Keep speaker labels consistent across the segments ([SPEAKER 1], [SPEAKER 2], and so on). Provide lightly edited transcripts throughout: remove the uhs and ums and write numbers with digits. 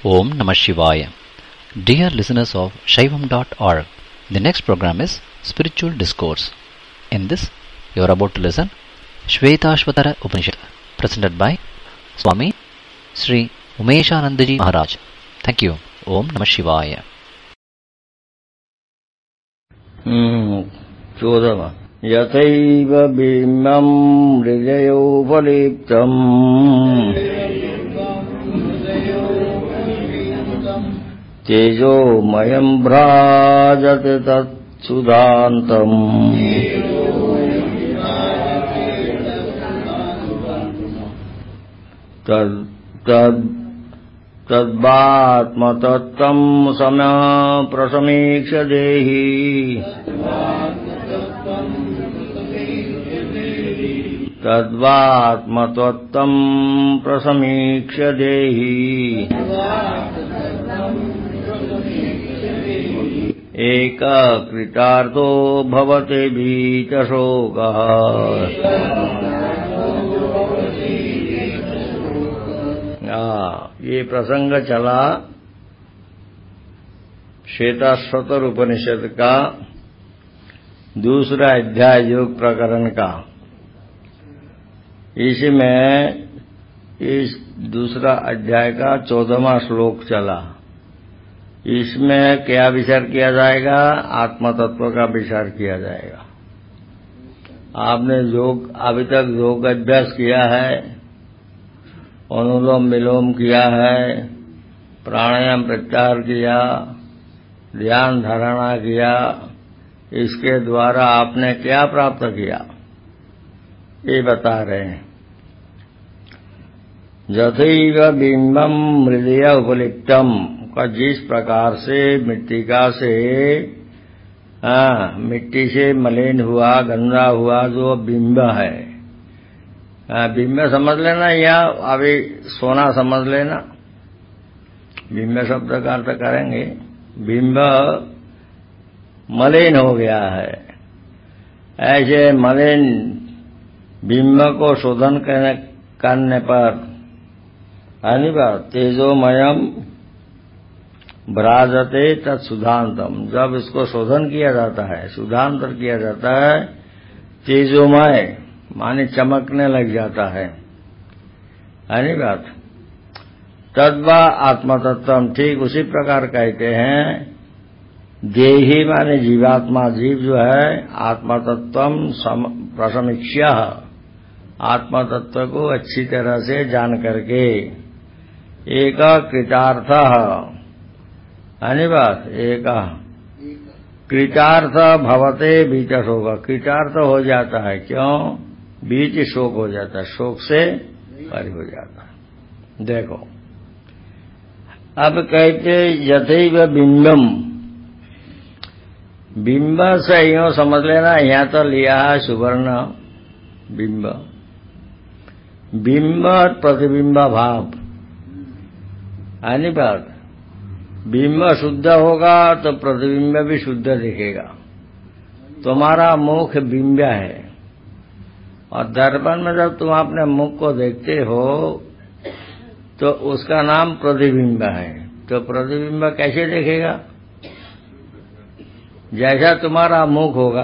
[SPEAKER 1] Om Namah Shivaya. Dear listeners of Shaivam.org, the next program is Spiritual Discourse. In this, you are about to listen Shvetashvatara Upanishad, presented by Swami Sri Umeshanandaji Maharaj. Thank you. Om Namah Shivaya.
[SPEAKER 2] 14 यथैव बिम्बं हृदयोपलिप्तम् तेजोमयं भ्राजते तत्सुधान्तम् तद्वात्मतत्त्वं प्रसमीक्ष देहि तद्वात्मतत्त्वं प्रसमीक्ष देहि एककृतार्थो भवते भीतशोकः ये प्रसंग चला श्वेताश्वतर उपनिषद का दूसरा अध्याय योग प्रकरण का। इसमें इस दूसरा अध्याय का 14वां श्लोक चला। इसमें क्या विचार किया जाएगा? आत्म तत्व का विचार किया जाएगा। आपने योग अभी तक योग अभ्यास किया है, अनुलोम विलोम किया है, प्राणायाम प्रत्याहार किया, ध्यान धारणा किया। इसके द्वारा आपने क्या प्राप्त किया ये बता रहे हैं। यथैव बिंबम हृदय उपलिप्तम का जिस प्रकार से मिट्टी से मलिन हुआ, गंदा हुआ जो बिंब है, बिंब समझ लेना या अभी सोना समझ लेना। बिंब शब्द का अर्थ करेंगे, बिंब मलिन हो गया है। ऐसे मलिन बिंब को शोधन करने पर तेजोमयम भ्राजते तत्सुधांतम, जब इसको शोधन किया जाता है, सुधांतर किया जाता है, तेजोमय माने चमकने लग जाता है। नहीं बात। तद्वा आत्मतत्वम, ठीक उसी प्रकार कहते हैं देही माने जीवात्मा, जीव जो है, आत्मतत्वम प्रसमीक्ष्य, आत्मतत्व को अच्छी तरह से जान करके एक कृतार्थ, बात एक कृतार्थ भवते बीच शोक, कृतार्थ हो जाता है। क्यों? बीच शोक हो जाता है, शोक से परे हो जाता है। देखो अब कहते यथैव बिंबम, बिंब से यूं समझ लेना, यहाँ तो लिया है सुवर्ण बिंब, बिंब प्रतिबिंब भाव, है बात। बिंब शुद्ध होगा तो प्रतिबिंब भी शुद्ध दिखेगा। तुम्हारा मुख बिंब है और दर्पण में जब तुम अपने मुख को देखते हो तो उसका नाम प्रतिबिंब है। तो प्रतिबिंब कैसे दिखेगा? जैसा तुम्हारा मुख होगा,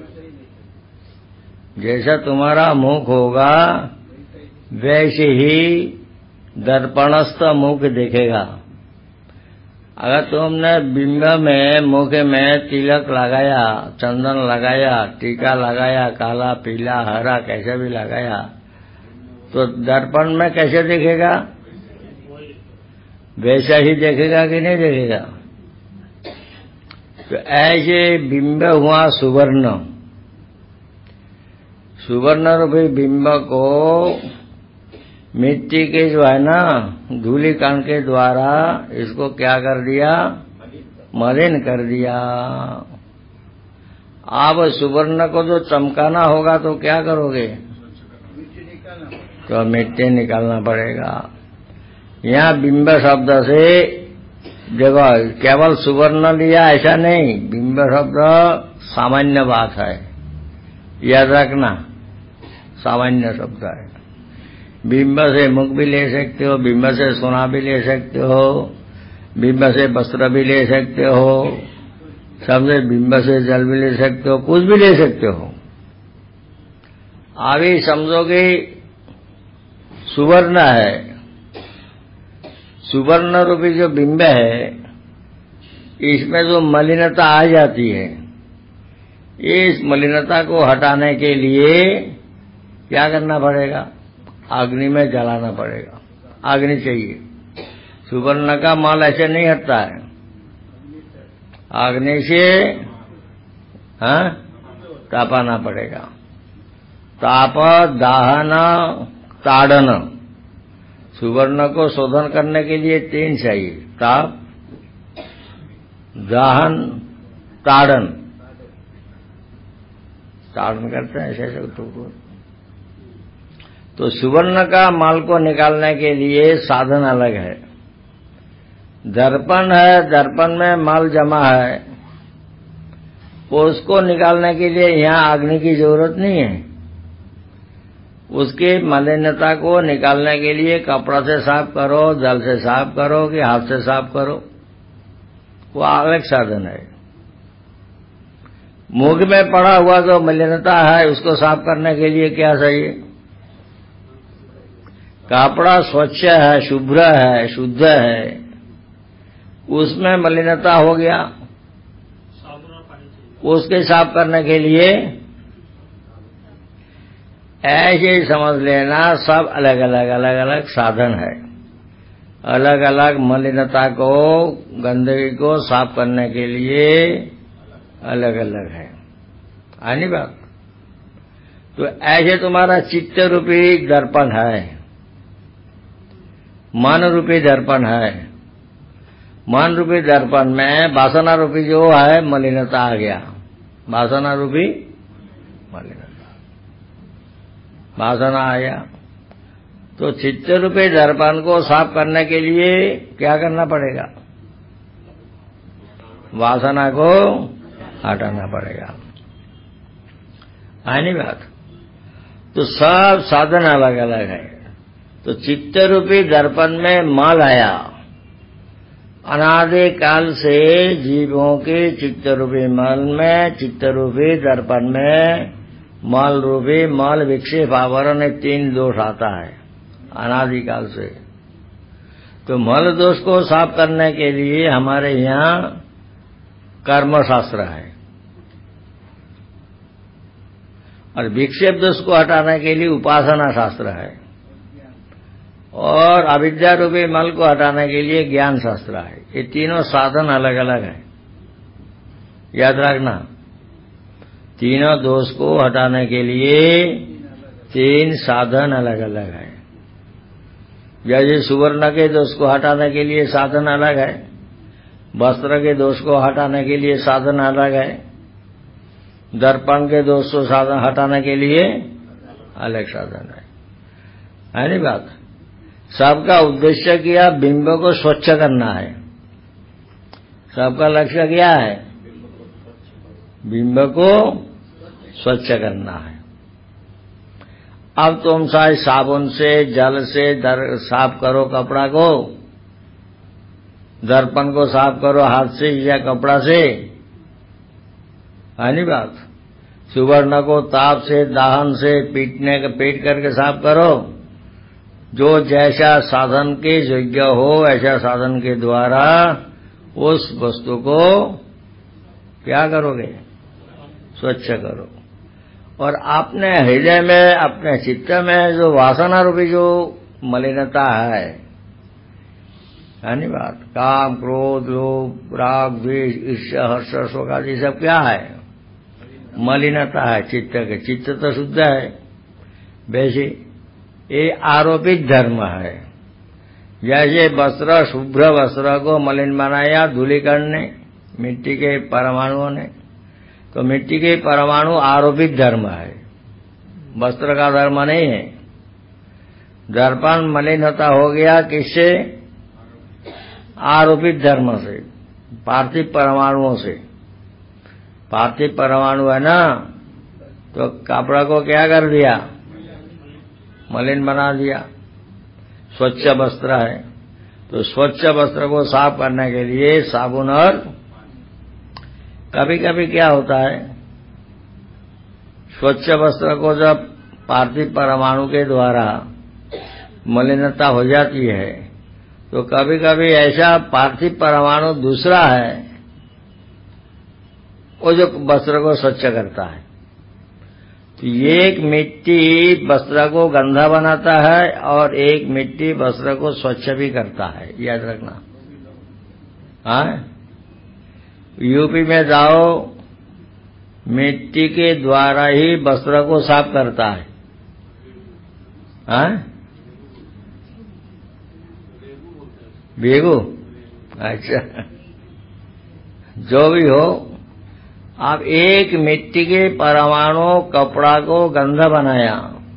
[SPEAKER 2] जैसा तुम्हारा मुख होगा वैसे ही दर्पणस्थ मुख दिखेगा। अगर तुमने बिंब में मुख में तिलक लगाया, चंदन लगाया, टीका लगाया, काला पीला हरा कैसे भी लगाया, तो दर्पण में कैसे दिखेगा? वैसा ही देखेगा कि नहीं देखेगा? तो ऐसे बिंब हुआ सुवर्ण, सुवर्ण रूपी बिंब को मिट्टी के जो है ना धूली कण के द्वारा इसको क्या कर दिया? मलिन कर दिया। अब सुवर्ण को जो चमकाना होगा तो क्या करोगे? तो मिट्टी निकालना पड़ेगा। यहाँ बिंब शब्द से देखो केवल सुवर्ण लिया ऐसा नहीं, बिंब शब्द सामान्य बात है, याद रखना, सामान्य शब्द है। बिंब से मुख भी ले सकते हो, बिंब से सोना भी ले सकते हो, बिंब से वस्त्र भी ले सकते हो, समझे, बिंब से जल भी ले सकते हो, कुछ भी ले सकते हो। अभी समझोगे सुवर्ण है, सुवर्ण रूपी जो बिंब है, इसमें जो मलिनता आ जाती है, इस मलिनता को हटाने के लिए क्या करना पड़ेगा? अग्नि में जलाना पड़ेगा। अग्नि चाहिए। सुवर्ण का माल ऐसे नहीं हटता है, अग्नि से तापाना पड़ेगा। ताप, दाहन, ताड़न। सुवर्ण को शोधन करने के लिए 3 चाहिए, ताप, दाहन, ताड़न। ताड़न करते हैं ऐसे तो सुवर्ण का माल को निकालने के लिए साधन अलग है। दर्पण है, दर्पण में माल जमा है, उसको निकालने के लिए यहाँ अग्नि की जरूरत नहीं है। उसकी मलिनता को निकालने के लिए कपड़ा से साफ करो, जल से साफ करो कि हाथ से साफ करो, वो अलग साधन है। मुख में पड़ा हुआ जो मलिनता है उसको साफ करने के लिए क्या चाहिए? कपड़ा स्वच्छ है, शुभ्र है, शुद्ध है, उसमें मलिनता हो गया, उसके साफ करने के लिए ऐसे ही समझ लेना, सब अलग अलग अलग अलग साधन है। अलग अलग मलिनता को, गंदगी को साफ करने के लिए अलग अलग है। आनी बात? तो ऐसे तुम्हारा चित्त रूपी दर्पण है, मन रूपी दर्पण है। मन रूपी दर्पण में वासना रूपी जो है मलिनता आ गया, वासना रूपी मलिनता, वासना आया। तो चित्त रूपी दर्पण को साफ करने के लिए क्या करना पड़ेगा? वासना को हटाना पड़ेगा। आनी बात? तो सब साधन अलग अलग है। तो चित्त रूपी दर्पण में माल आया, अनादि काल से जीवों के चित्त रूपी मल में, चित्त रूपी दर्पण में मल रूपी मल विक्षेप आवरण 3 दोष आता है अनादि काल से। तो मल दोष को साफ करने के लिए हमारे यहाँ कर्म शास्त्र है, और विक्षेप दोष को हटाने के लिए उपासना शास्त्र है, और अविद्या रूपी मल को हटाने के लिए ज्ञान शास्त्र है। ये तीनों साधन अलग अलग है, याद रखना। तीनों दोष को हटाने के लिए 3 साधन अलग अलग है। जैसे सुवर्ण के दोष को हटाने के लिए साधन अलग है, वस्त्र के दोष को हटाने के लिए साधन अलग है, दर्पण के दोष को साधन हटाने के लिए अलग साधन है नहीं बात? सबका उद्देश्य किया बिंब को स्वच्छ करना है। सबका लक्ष्य क्या है? बिंब को स्वच्छ करना है। अब तुम चाहे साबुन से, जल से साफ करो कपड़ा को, दर्पण को साफ करो हाथ से या कपड़ा से, है नहीं बात? सुवर्ण को ताप से, दाहन से, पीट करके साफ करो। जो जैसा साधन के योग्य हो ऐसा साधन के द्वारा उस वस्तु को क्या करोगे? स्वच्छ करो। और अपने हृदय में, अपने चित्त में जो वासना रूपी जो मलिनता है नहीं बात? काम, क्रोध, लोभ, राग, द्वेष, ईर्ष्या, हर्ष, शोक आदि सब क्या है? मलिनता है चित्त के। चित्त तो शुद्ध है। वैसे ये आरोपित धर्म है। जैसे वस्त्र, शुभ्र वस्त्र को मलिन बनाया धूलिकण ने, मिट्टी के परमाणुओं ने, तो मिट्टी के परमाणु आरोपित धर्म है, वस्त्र का धर्म नहीं है। दर्पण मलिन होता हो गया किससे? आरोपित धर्म से, पार्थिव परमाणुओं से। पार्थिव परमाणु है ना, तो कपड़ा को क्या कर दिया? मलिन बना दिया। स्वच्छ वस्त्र है तो स्वच्छ वस्त्र को साफ करने के लिए साबुन और कभी कभी क्या होता है, स्वच्छ वस्त्र को जब पार्थिव परमाणु के द्वारा मलिनता हो जाती है तो कभी कभी ऐसा पार्थिव परमाणु दूसरा है वो जो वस्त्र को स्वच्छ करता है। तो एक मिट्टी वस्त्र को गंदा बनाता है और एक मिट्टी वस्त्र को स्वच्छ भी करता है, याद रखना। हाँ, यूपी में जाओ, मिट्टी के द्वारा ही वस्त्र को साफ करता है। हाँ, बेगू, अच्छा, जो भी हो, आप एक मिट्टी के परमाणु कपड़ा को गंदा बनाया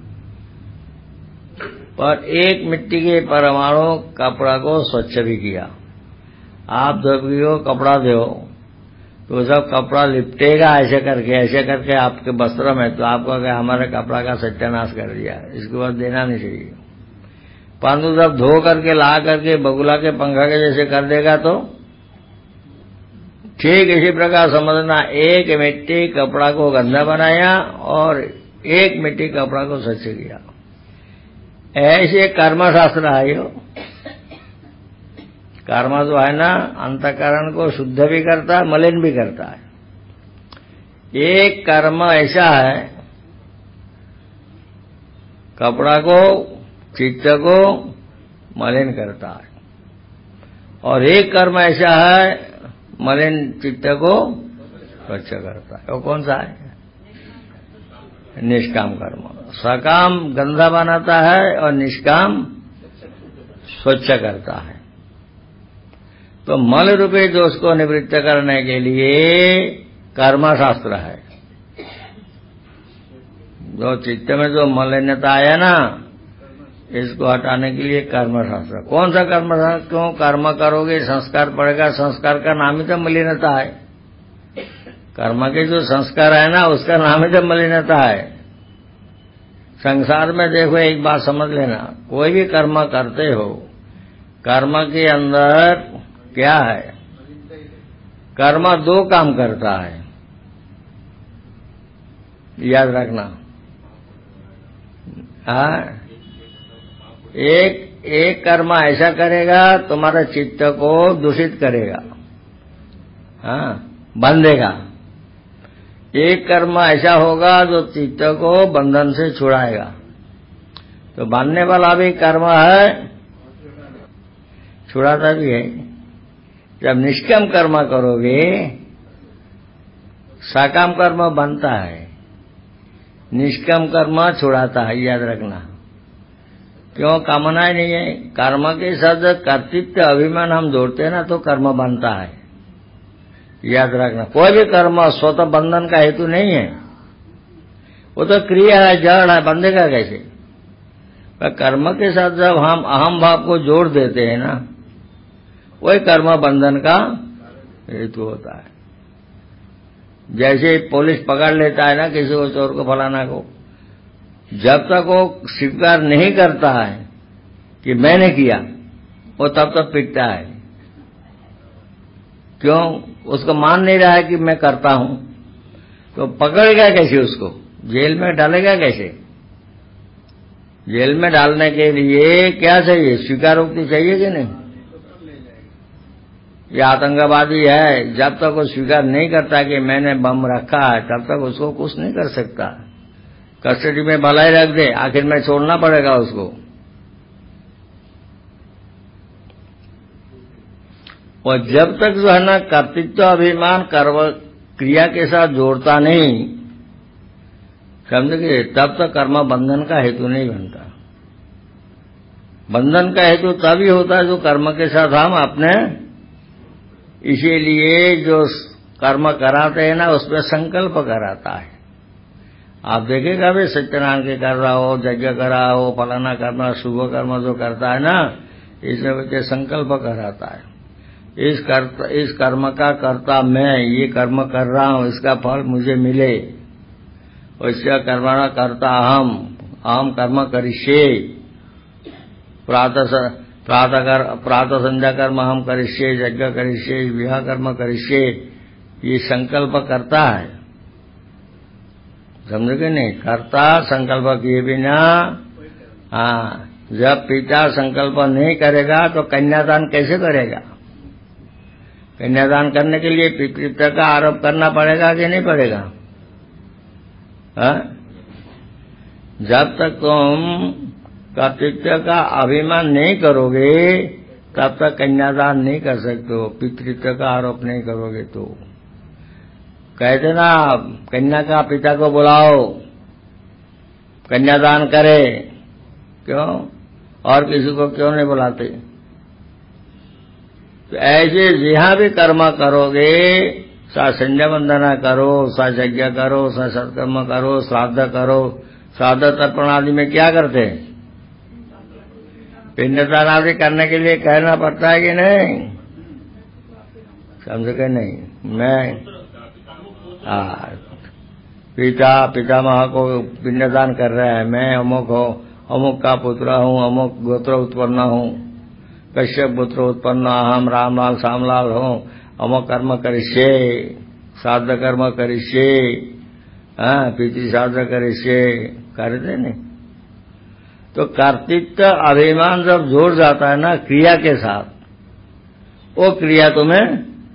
[SPEAKER 2] और एक मिट्टी के परमाणु कपड़ा को स्वच्छ भी किया। आप धोबियों कपड़ा दो तो जब कपड़ा लिपटेगा ऐसे करके आपके वस्त्र में, तो आपको क्या हमारे कपड़ा का सत्यानाश कर दिया, इसके बाद देना नहीं चाहिए। परंतु जब धो करके ला करके बगुला के पंखा के जैसे कर देगा तो ठीक इसी प्रकार समझना, एक मिट्टी कपड़ा को गंदा बनाया और एक मिट्टी कपड़ा को स्वच्छ किया। ऐसे कर्मशास्त्र है। कर्म जो है ना, अंतःकरण को शुद्ध भी करता है, मलिन भी करता है। एक कर्म ऐसा है, कपड़ा को, चित्त को मलिन करता है, और एक कर्म ऐसा है मलिन चित्त को स्वच्छ करता है। वो कौन सा है? निष्काम कर्म। सकाम गंदा बनाता है और निष्काम स्वच्छ करता है। तो मल रूपी दोष को निवृत्त करने के लिए कर्मशास्त्र है। जो चित्त में जो मलिनता आया ना, इसको हटाने के लिए कर्मशास्त्र। कौन सा कर्मशास्त्र? क्यों? कर्म करोगे संस्कार पड़ेगा, संस्कार का नाम ही तो मलिनता है। कर्म के जो संस्कार है ना, उसका नाम ही तो मलिनता है। संसार में देखो, एक बात समझ लेना, कोई भी कर्म करते हो, कर्म के अंदर क्या है? कर्म दो काम करता है, याद रखना। हाँ, एक कर्म ऐसा करेगा तुम्हारे चित्त को दूषित करेगा, हाँ, बंधेगा। एक कर्म ऐसा होगा जो चित्त को बंधन से छुड़ाएगा। तो बांधने वाला भी कर्म है, छुड़ाता भी है। जब निष्काम कर्म करोगे, सकाम कर्म बनता है, निष्काम कर्म छुड़ाता है, याद रखना। क्यों? कामना ही नहीं है। कर्म के साथ जब कर्तृत्व अभिमान हम जोड़ते हैं ना, तो कर्म बनता है, याद रखना। कोई भी कर्म स्वतः बंधन का हेतु नहीं है, वो तो क्रिया है, जड़ है, बंधेगा कैसे? पर कर्म के साथ जब हम अहम भाव को जोड़ देते हैं ना, वही कर्म बंधन का हेतु होता है। जैसे पुलिस पकड़ लेता है ना किसी को, चोर को, फलाना को, जब तक वो स्वीकार नहीं करता है कि मैंने किया, वो तब तक पिटता है। क्यों? उसको मान नहीं रहा है कि मैं करता हूं। तो पकड़ेगा कैसे उसको? जेल में डालेगा कैसे? जेल में डालने के लिए क्या चाहिए? स्वीकारोक्ति चाहिए कि नहीं? ये आतंकवादी है, जब तक वो स्वीकार नहीं करता कि मैंने बम रखा है, तब तक उसको कुछ नहीं कर सकता। कस्टडी में भलाई रख दे, आखिर में छोड़ना पड़ेगा उसको। और जब तक जो है ना कर्तृत्व अभिमान कर्म क्रिया के साथ जोड़ता नहीं, समझे, तब तक कर्म बंधन का हेतु नहीं बनता। बंधन का हेतु तभी होता है जो कर्म के साथ हम अपने, इसीलिए जो कर्म कराते हैं ना, उसमें संकल्प कराता है। आप देखेगा भी सत्यनारायण के कर रहा हो, यज्ञ करा हो, फलाना करना, शुभ कर्म जो करता है ना, इसमें बच्चे संकल्प कराता है। इस कर्म का कर्ता मैं, ये कर्म कर रहा हूं, इसका फल मुझे मिले। वैसे कर्मणा कर्ता अहम कर्म करिष्ये। प्रातः प्रातः संध्या कर्म हम करिष्ये, यज्ञ करिष्ये, विवाह कर्म करिष्ये, ये संकल्प करता है, समझोगे नहीं? करता संकल्प किए बिना, हाँ, जब पिता संकल्प नहीं करेगा तो कन्यादान कैसे करेगा? कन्यादान करने के लिए पितृत्व का आरोप करना पड़ेगा कि नहीं पड़ेगा? हाँ? जब तक तुम कर्तृत्व का अभिमान नहीं करोगे तब तक कन्यादान नहीं कर सकते हो, पितृत्व का आरोप नहीं करोगे तो। कहते ना, कन्या का पिता को बुलाओ, कन्यादान करे, क्यों? और किसी को क्यों नहीं बुलाते? तो ऐसे जहां भी कर्म करोगे, सा संध्या वंदना करो, सा यज्ञ करो, सा सत्कर्म करो, श्राद्ध करो। श्राद्ध तर्पण आदि में क्या करते हैं? पिंडदान आदि करने के लिए कहना पड़ता है कि नहीं? समझ के नहीं? मैं पितामह को पिंडदान कर रहा है, मैं अमुक का पुत्र हूँ, अमुक गोत्र उत्पन्न हूँ, कश्यप पुत्र उत्पन्न अहम रामलाल श्यामलाल हूँ, अमुक कर्म करिष्ये, श्राद्ध कर्म करिष्ये, पितृ श्राद्ध करिष्ये, करते नहीं? तो कर्तृत्व अभिमान जब जोड़ जाता है ना क्रिया के साथ, वो क्रिया तुम्हें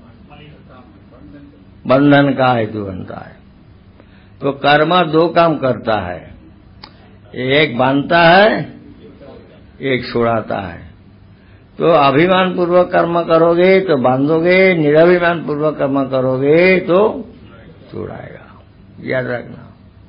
[SPEAKER 2] बंधन का हेतु बनता है। तो कर्म दो काम करता है, एक बांधता है, एक छुड़ाता है। तो अभिमान पूर्वक कर्म करोगे तो बांधोगे, निराभिमान पूर्वक कर्म करोगे तो छुड़ाएगा, याद रखना,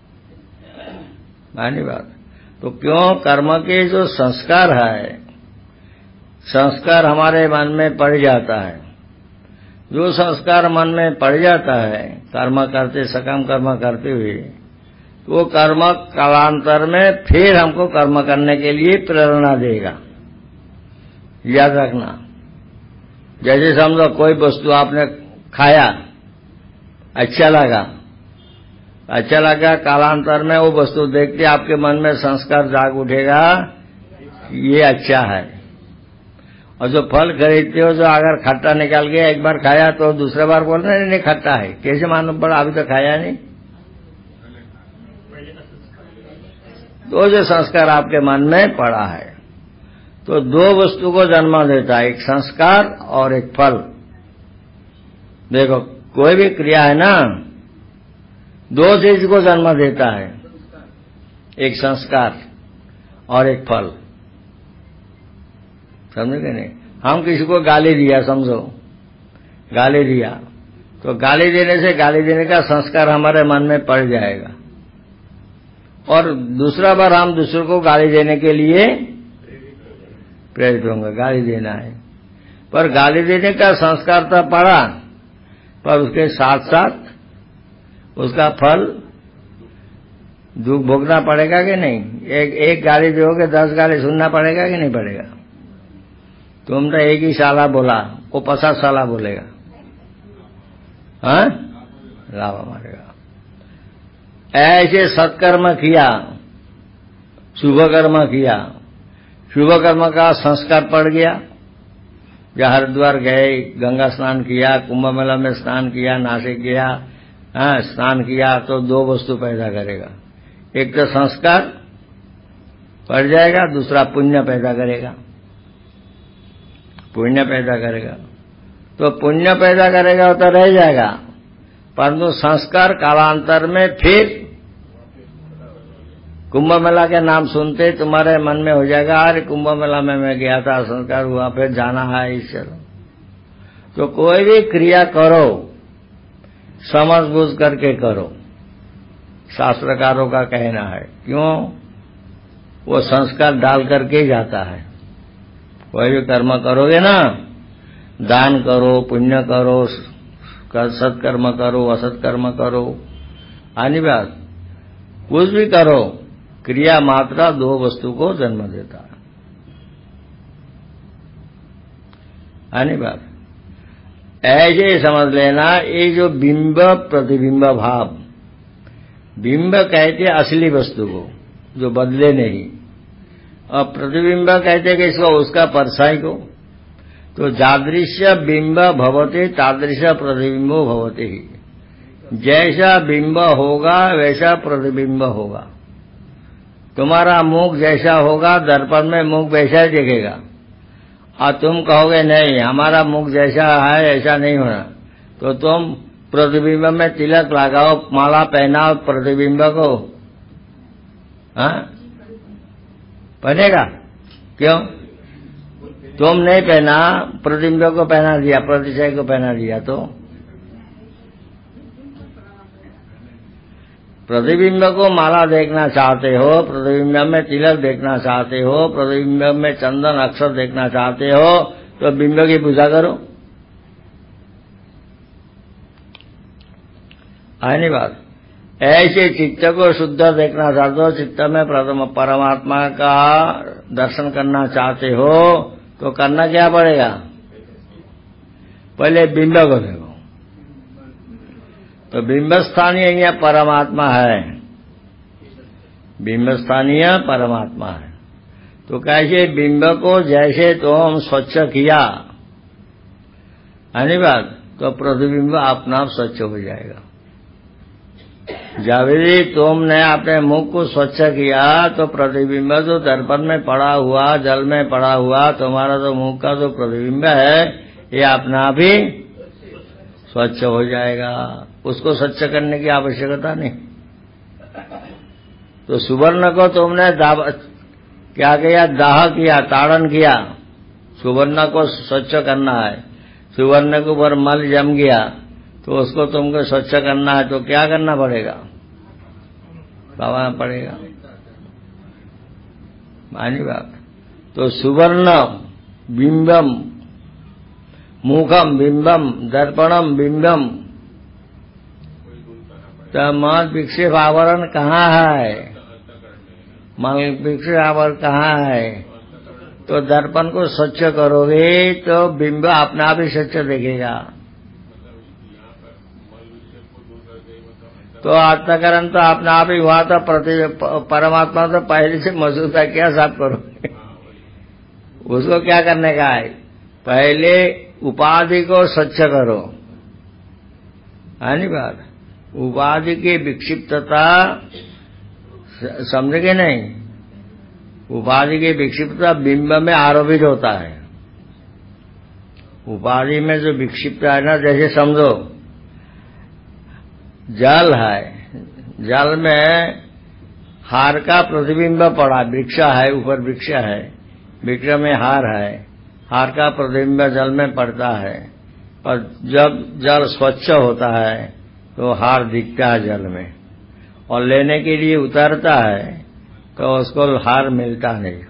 [SPEAKER 2] मानी बात। तो क्यों? कर्म के जो संस्कार है, संस्कार हमारे मन में पड़ जाता है। जो संस्कार मन में पड़ जाता है कर्म करते, सकाम कर्म करते हुए, तो वो कर्म कालांतर में फिर हमको कर्म करने के लिए प्रेरणा देगा, याद रखना। जैसे समझो कोई वस्तु आपने खाया, अच्छा लगा, कालांतर में वो वस्तु देखते आपके मन में संस्कार जाग उठेगा, ये अच्छा है। और जो फल खरीदते हो, जो अगर खट्टा निकाल के एक बार खाया तो दूसरा बार बोल रहे नहीं खट्टा है, कैसे मालूम पड़ा? अभी तो खाया नहीं। तो जो संस्कार आपके मन में पड़ा है, तो दो वस्तु को जन्म देता है, एक संस्कार और एक फल। देखो कोई भी क्रिया है ना, दो चीज को जन्म देता है, एक संस्कार और एक फल, समझे नहीं? हम किसी को गाली दिया, समझो गाली दिया, तो गाली देने से गाली देने का संस्कार हमारे मन में पड़ जाएगा, और दूसरा बार हम दूसरों को गाली देने के लिए प्रेरित होंगे, गाली देना है। पर गाली देने का संस्कार तो पड़ा, पर उसके साथ साथ उसका फल दुख भोगना पड़ेगा कि नहीं? एक गाली दोगे 10 गाली सुनना पड़ेगा कि नहीं पड़ेगा? तुम तो एक ही साला बोला, वो 50 साला बोलेगा, हाँ, लाभ मारेगा। ऐसे सत्कर्म किया, शुभ कर्म किया, शुभ कर्म का संस्कार पड़ गया, जहाँ हरिद्वार गए, गंगा स्नान किया, कुंभ मेला में स्नान किया, नासिक गया, स्नान किया, तो दो वस्तु पैदा करेगा, एक तो संस्कार पड़ जाएगा, दूसरा पुण्य पैदा करेगा, पुण्य पैदा करेगा। तो पुण्य पैदा करेगा तो रह जाएगा, परंतु संस्कार कालांतर में फिर कुंभ मेला के नाम सुनते तुम्हारे मन में हो जाएगा, अरे कुंभ मेला में मैं गया था, संस्कार हुआ, फिर जाना है ईश्वर। तो कोई भी क्रिया करो समझ बूझ करके करो, शास्त्रकारों का कहना है। क्यों? वो संस्कार डाल करके जाता है। कोई भी कर्म करोगे ना, दान करो, पुण्य करो, सत्कर्म करो, असत्कर्म करो, आनी बात, कुछ भी करो, क्रिया मात्रा दो वस्तु को जन्म देता है, आनी बात। ऐसे समझ लेना, ये जो बिंब प्रतिबिंब भाव, बिंब कहते असली वस्तु को जो बदले नहीं, और प्रतिबिंब कहते कि इसको उसका परछाई को, तो जादृश्य बिंब भवते तादृश प्रतिबिंबो भवते ही। जैसा बिंब होगा वैसा प्रतिबिंब होगा। तुम्हारा मुख जैसा होगा दर्पण में मुख वैसा ही दिखेगा, और तुम कहोगे नहीं हमारा मुख जैसा है ऐसा नहीं होना, तो तुम प्रतिबिंब में तिलक लगाओ, माला पहनाओ प्रतिबिंब को, हाँ पहनेगा? क्यों? तुम नहीं पहना, प्रतिबिंब को पहना दिया, प्रतिशय को पहना दिया, तो प्रतिबिंब को माला देखना चाहते हो, प्रतिबिंब में तिलक देखना चाहते हो, प्रतिबिंब में चंदन अक्षर देखना चाहते हो, तो बिंब की पूजा करो। है नहीं बात? ऐसे चित्त को शुद्ध देखना चाहते हो, चित्त में परमात्मा का दर्शन करना चाहते हो, तो करना क्या पड़ेगा? पहले बिंब को देखो। तो बिंब स्थानीय यहाँ परमात्मा है, बिंब स्थानीय परमात्मा है। तो कैसे बिंब को जैसे तुम स्वच्छ किया, है नहीं बात, तो प्रतिबिंब अपना आप स्वच्छ हो जाएगा। जब भी तुमने अपने मुख को स्वच्छ किया तो प्रतिबिंब जो दर्पण में पड़ा हुआ, जल में पड़ा हुआ तुम्हारा जो मुख का जो प्रतिबिंब है, ये अपना आप ही स्वच्छ हो जाएगा। उसको स्वच्छ करने की आवश्यकता नहीं। तो सुवर्ण को तुमने क्या किया? दाह किया, ताड़न किया। सुवर्ण को स्वच्छ करना है, सुवर्ण के ऊपर मल जम गया तो उसको तुमको स्वच्छ करना है, तो क्या करना पड़ेगा? दबाना पड़ेगा। मानी बात। तो सुवर्ण बिंबम, मुखम बिंबम, दर्पणम बिंबम, तो मल विक्षेप आवरण कहाँ है? मल विक्षेप आवरण कहाँ है? तो दर्पण को स्वच्छ करोगे तो बिंब अपना आप ही स्वच्छ दिखेगा। तो अंतःकरण तो अपना आप ही हुआ, तो परमात्मा तो पहले से मौजूद है, क्या साफ करोगे? उसको क्या करने का है? पहले उपाधि को स्वच्छ करो, है नहीं बात? उपाधि की विक्षिप्तता समझेंगे नहीं? उपाधि की विक्षिप्तता बिंब में आरोपित होता है। उपाधि में जो विक्षिप्तता है ना, जैसे समझो जल है, जल में हार का प्रतिबिंब पड़ा, वृक्ष है, ऊपर वृक्ष है, वृक्ष में हार है, हार का प्रतिबिंब जल में पड़ता है। और जब जल स्वच्छ होता है तो हार दिखता है जल में, और लेने के लिए उतरता है तो उसको हार मिलता नहीं।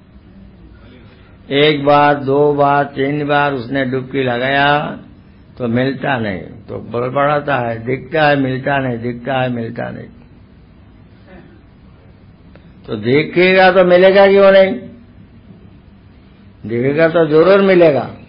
[SPEAKER 2] एक बार, दो बार, तीन बार उसने डुबकी लगाया तो मिलता नहीं, तो बड़बड़ाता है, दिखता है मिलता नहीं, दिखता है मिलता नहीं। तो देखेगा तो मिलेगा क्यों नहीं? देखेगा तो जरूर मिलेगा।